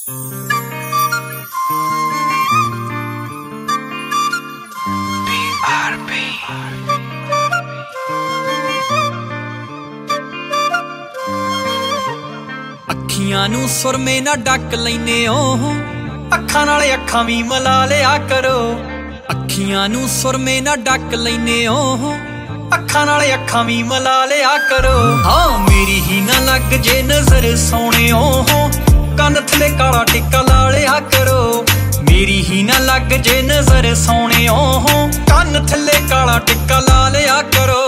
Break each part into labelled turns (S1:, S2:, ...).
S1: ਅੱਖੀਆਂ ਨੂੰ ਸੁਰਮੇ ਨਾ ਡੱਕ ਲੈਨੇ ਓ, ਅੱਖਾਂ ਨਾਲ ਅੱਖਾਂ ਵੀ ਮਿਲਾ ਲਿਆ ਕਰੋ। ਅੱਖੀਆਂ ਨੂੰ ਸੁਰਮੇ ਨਾ ਡੱਕ ਲੈਨੇ ਓ, ਅੱਖਾਂ ਨਾਲ ਅੱਖਾਂ ਵੀ ਮਿਲਾ ਲਿਆ ਕਰੋ। ਹਾਂ ਮੇਰੀ ਹੀ ਨਾ ਲੱਗ ਜੇ ਨਜ਼ਰ ਸੋਹਣਿਓ, ਕੰਨ ਥਲੇ ਕਾਲਾ ਟਿੱਕਾ ਲਾ ਲਿਆ ਕਰੋ। ਮੇਰੀ ਹੀ ਨਾ ਲੱਗ ਜੇ ਨਜ਼ਰ ਸੋਹਣਿਓ, ਕੰਨ ਥਲੇ ਕਾਲਾ ਟਿੱਕਾ ਲਾ ਲਿਆ ਕਰੋ।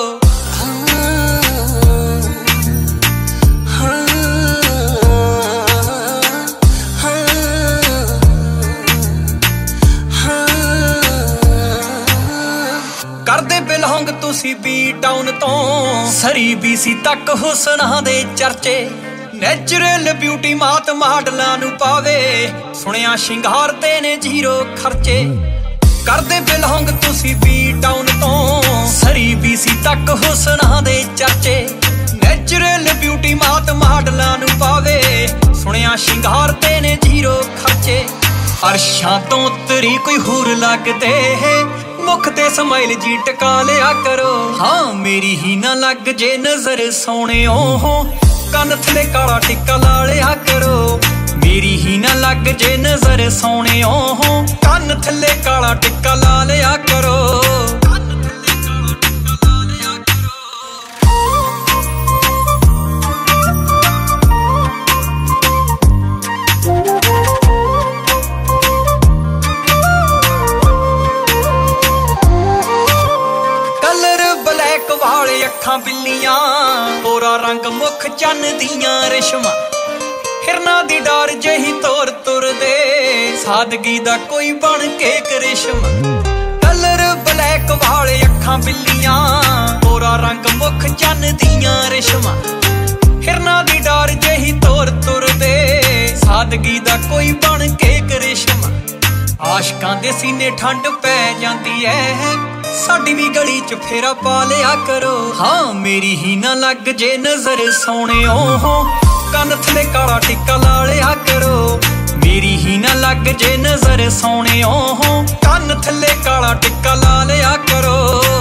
S1: ਕਰਦੇ ਬਿਲੋਂਗ ਤੁਸੀਂ ਬੀ ਟਾਊਨ ਤੋਂ ਸਰੀ BC ਤੱਕ ਹੁਸਨਾਂ ਦੇ ਚਰਚੇ। ਨੈਚੁਰਲ ਬਿਊਟੀ ਮਾਤ ਮਾਡਲਾਂ ਨੂੰ ਪਾਵੇ, ਸੁਣਿਆ ਸ਼ਿੰਗਾਰ ਤੇ ਨੇ ਜ਼ੀਰੋ ਖਰਚੇ। ਕਰਦੇ ਬਿਲੋਂਗ ਤੁਸੀਂ ਬੀ ਟਾਊਨ ਤੋਂ ਸਰੀ BC ਤੱਕ ਹੁਸਨਾਂ ਦੇ ਚਰਚੇ। ਨੈਚੁਰਲ ਬਿਊਟੀ ਮਾਤ ਮਾਡਲਾਂ ਨੂੰ ਪਾਵੇ, ਸੁਣਿਆ ਸ਼ਿੰਗਾਰ ਤੇ ਨੇ ਜ਼ੀਰੋ ਖਰਚੇ। ਅਰਸ਼ਾਂ ਤੋਂ ਉਤਰੀ ਕੋਈ ਹੂਰ ਲੱਗਦੇ, ਮੁਖ ਤੇ ਸਮਾਈਲ ਜੀ ਟਕਾ ਲਿਆ ਕਰੋ। ਹਾਂ ਮੇਰੀ ਹੀ ਨਾ ਲੱਗ ਜੇ ਨਜ਼ਰ ਸੋਹਣਿਓ, ਕੰਨ ਥਲੇ ਕਾਲਾ ਟਿੱਕਾ ਲਾ ਲਿਆ ਕਰੋ। ਮੇਰੀ ਹੀ ਨਾ ਲੱਗ ਜੇ ਨਜ਼ਰ ਸੋਹਣਿਓ, ਕੰਨ ਥਲੇ ਕਾਲਾ ਟਿੱਕਾ ਲਾ ਲਿਆ ਕਰੋ। ਵਾਲੇ ਅੱਖਾਂ ਬਿੱਲੀਆਂ, ਗੋਰਾ ਰੰਗ ਮੁੱਖ ਚੰਨ ਦੀਆਂ ਰੇਸ਼ਮਾਂ। ਹਿਰਨਾਂ ਦੀ ਡਾਰ ਜਿਹੀ ਤੋਰ ਤੁਰਦੇ, ਸਾਦਗੀ ਦਾ ਕੋਈ ਬਣ ਕੇ ਕਰਿਸ਼ਮਾ। ਕਲਰ ਬਲੈਕ ਵਾਲੇ ਅੱਖਾਂ ਬਿੱਲੀਆਂ, ਗੋਰਾ ਰੰਗ ਮੁੱਖ ਚੰਨ ਦੀਆਂ ਰੇਸ਼ਮਾਂ। ਹਿਰਨਾਂ ਦੀ ਡਾਰ ਜਿਹੀ ਤੋਰ ਤੁਰਦੇ, ਸਾਦਗੀ ਦਾ ਕੋਈ ਬਣ ਕੇ ਕਰਿਸ਼ਮਾ। ਆਸ਼ਕਾਂ ਦੇ ਸੀਨੇ ਠੰਡ ਪੈ ਜਾਂਦੀ ਐ, ਸਾਡੀ ਵੀ ਗਲੀ ਚ ਫੇਰਾ ਪਾ ਲਿਆ ਕਰੋ। ਹਾਂ ਮੇਰੀ ਹੀ ਨਾ ਲੱਗ ਜੇ ਨਜ਼ਰ ਸੋਹਣਿਓ, ਕੰਨ ਥਲੇ ਕਾਲਾ ਟਿੱਕਾ ਲਾ ਲਿਆ ਕਰੋ। ਮੇਰੀ ਹੀ ਨਾ ਲੱਗ ਜੇ ਨਜ਼ਰ ਸੋਹਣਿਓ, ਕੰਨ ਥਲੇ ਕਾਲਾ ਟਿੱਕਾ ਲਾ ਲਿਆ ਕਰੋ।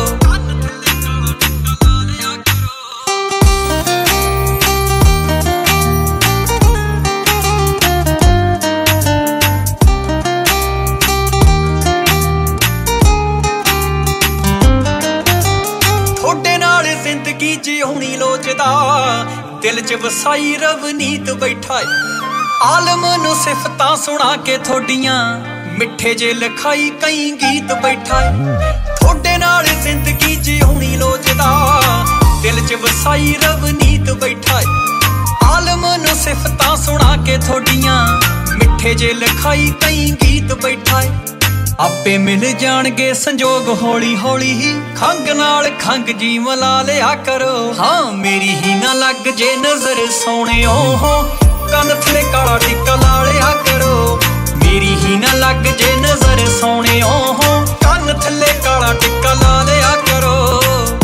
S1: ਜ਼ਿੰਦਗੀ ਜਿਉਣੀ ਲੋਚਦਾ, ਦਿਲ ਚ ਵਸਾਈ ਰਵਨੀਤ ਬੈਠਾ ਏ। ਆਲਮ ਨੂੰ ਸਿਫਤਾਂ ਸੁਣਾ ਕੇ ਥੋਡੀਆਂ, ਮਿੱਠੇ ਜੇ ਲਿਖਾਈ ਕਈ ਗੀਤ ਬੈਠਾ ਏ। ਥੋਡੇ ਨਾਲ ਜ਼ਿੰਦਗੀ ਜਿਉਣੀ ਲੋਚਦਾ, ਦਿਲ ਚ ਵਸਾਈ ਰਵਨੀਤ ਬੈਠਾ ਏ। ਆਲਮ ਨੂੰ ਸਿਫਤਾਂ ਸੁਣਾ ਕੇ ਥੋਡੀਆਂ, ਮਿੱਠੇ ਜੇ ਲਿਖਾਈ ਕਈ ਗੀਤ ਬੈਠਾ ਏ। ਆਪੇ ਮਿਲ ਜਾਣਗੇ ਸੰਜੋਗ ਹੌਲੀ ਹੌਲੀ ਹੀ, ਖੰਗ ਨਾਲ ਖੰਗ ਜੀ ਮਿਲਾ ਲਿਆ ਕਰੋ। ਹਾਂ ਮੇਰੀ ਹੀ ਨਾ ਲੱਗ ਜੇ ਨਜ਼ਰ ਸੋਹਣਿਓ, ਕੰਨ ਥਲੇ ਕਾਲਾ ਟਿੱਕਾ ਲਾ ਲਿਆ ਕਰੋ। ਮੇਰੀ ਹੀ ਨਾ ਲੱਗ ਜੇ ਨਜ਼ਰ ਸੋਹਣਿਓ, ਕੰਨ ਥਲੇ ਕਾਲਾ ਟਿੱਕਾ ਲਾ ਲਿਆ ਕਰੋ।